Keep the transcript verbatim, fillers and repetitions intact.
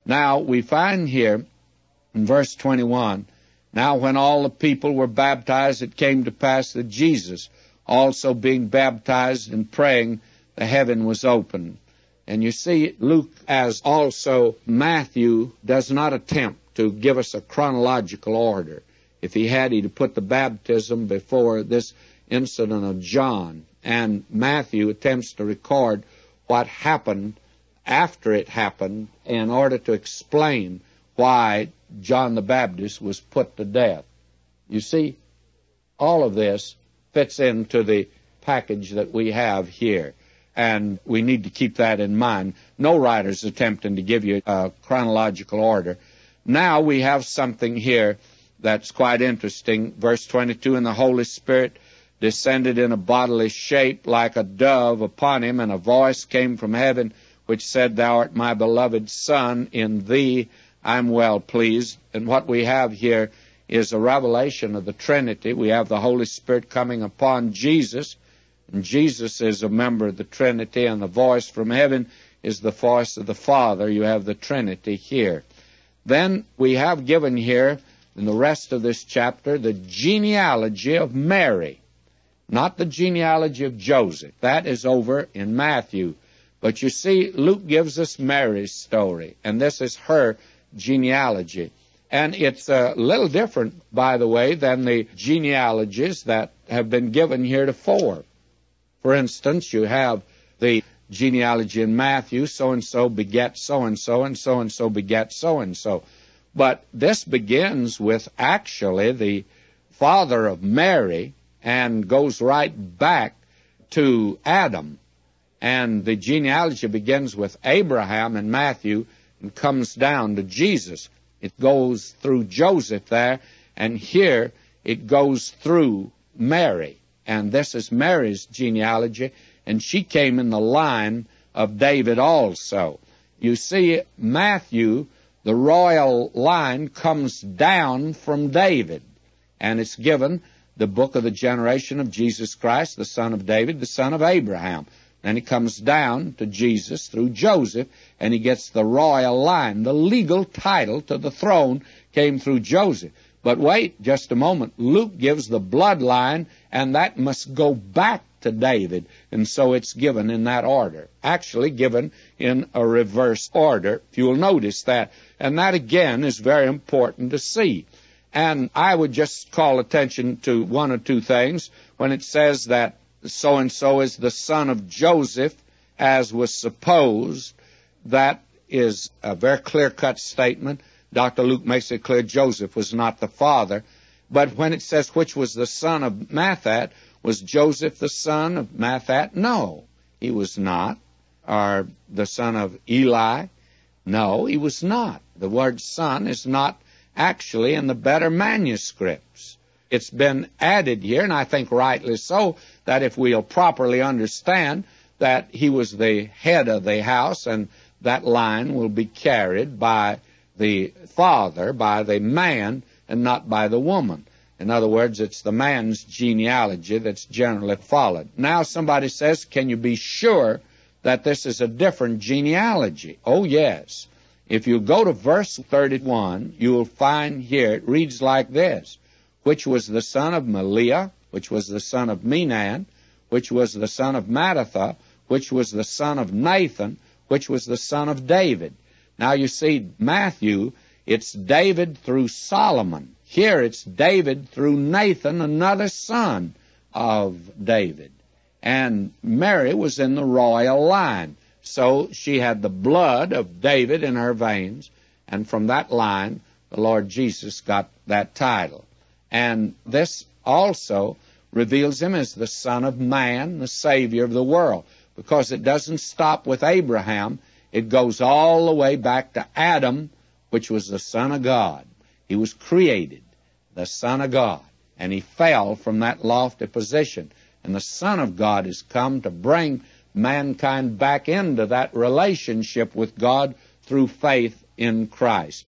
Now, we find here in verse twenty-one, now when all the people were baptized, it came to pass that Jesus, also being baptized and praying, the heaven was opened. And you see, Luke, as also Matthew, does not attempt to give us a chronological order. If he had, he'd have put the baptism before this incident of John. And Matthew attempts to record what happened after it happened in order to explain why John the Baptist was put to death. You see, all of this fits into the package that we have here, and we need to keep that in mind. No writer's attempting to give you a chronological order. Now we have something here that's quite interesting. Verse twenty-two, and the Holy Spirit descended in a bodily shape like a dove upon him, and a voice came from heaven which said, Thou art my beloved Son, in thee I'm well pleased. And what we have here is a revelation of the Trinity. We have the Holy Spirit coming upon Jesus, and Jesus is a member of the Trinity, and the voice from heaven is the voice of the Father. You have the Trinity here. Then we have given here, in the rest of this chapter, the genealogy of Mary, not the genealogy of Joseph. That is over in Matthew. But you see, Luke gives us Mary's story, and this is her genealogy. And it's a little different, by the way, than the genealogies that have been given heretofore. For instance, you have the genealogy in Matthew, so-and-so beget so-and-so, and so-and-so beget so-and-so. But this begins with actually the father of Mary and goes right back to Adam. And the genealogy begins with Abraham in Matthew and comes down to Jesus. It goes through Joseph there, and here it goes through Mary. And this is Mary's genealogy, and she came in the line of David also. You see, Matthew, the royal line, comes down from David, and it's given the book of the generation of Jesus Christ, the son of David, the son of Abraham. Then he comes down to Jesus through Joseph, and he gets the royal line. The legal title to the throne came through Joseph. But wait just a moment. Luke gives the bloodline, and that must go back to David. And so it's given in that order. Actually given in a reverse order, if you'll notice that. And that, again, is very important to see. And I would just call attention to one or two things. When it says that so-and-so is the son of Joseph, as was supposed, that is a very clear-cut statement. Doctor Luke makes it clear Joseph was not the father. But when it says which was the son of Mathat, was Joseph the son of Mathat? No, he was not. Or the son of Eli? No, he was not. The word son is not actually in the better manuscripts. It's been added here, and I think rightly so, that if we'll properly understand that he was the head of the house, and that line will be carried by the father, by the man, and not by the woman. In other words, it's the man's genealogy that's generally followed. Now somebody says, can you be sure that this is a different genealogy? Oh, yes. If you go to verse thirty-one, you will find here, it reads like this, which was the son of Maliah, which was the son of Menan, which was the son of Mattatha, which was the son of Nathan, which was the son of David. Now you see, Matthew, it's David through Solomon. Here it's David through Nathan, another son of David. And Mary was in the royal line. So she had the blood of David in her veins, and from that line, the Lord Jesus got that title. And this also reveals him as the Son of Man, the Savior of the world, because it doesn't stop with Abraham. It goes all the way back to Adam, which was the Son of God. He was created, the Son of God, and he fell from that lofty position. And the Son of God has come to bring mankind back into that relationship with God through faith in Christ.